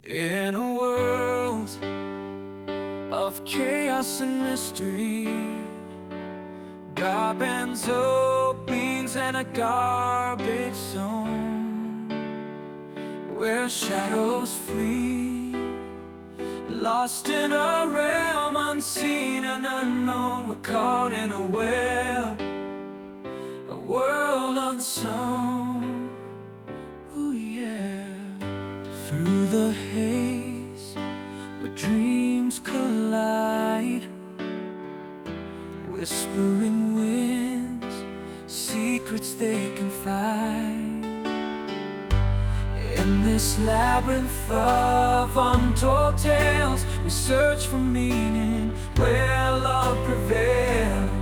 In a world of chaos and mystery, garbanzo beans and a garbage zone, where shadows flee, lost in a realm unseen and unknown. We're caught in a web, a world unsown. Ooh, yeah. Through the haze, where dreams collide, whispering winds, secrets they confide. In this labyrinth of untold tales, we search for meaning where love prevails.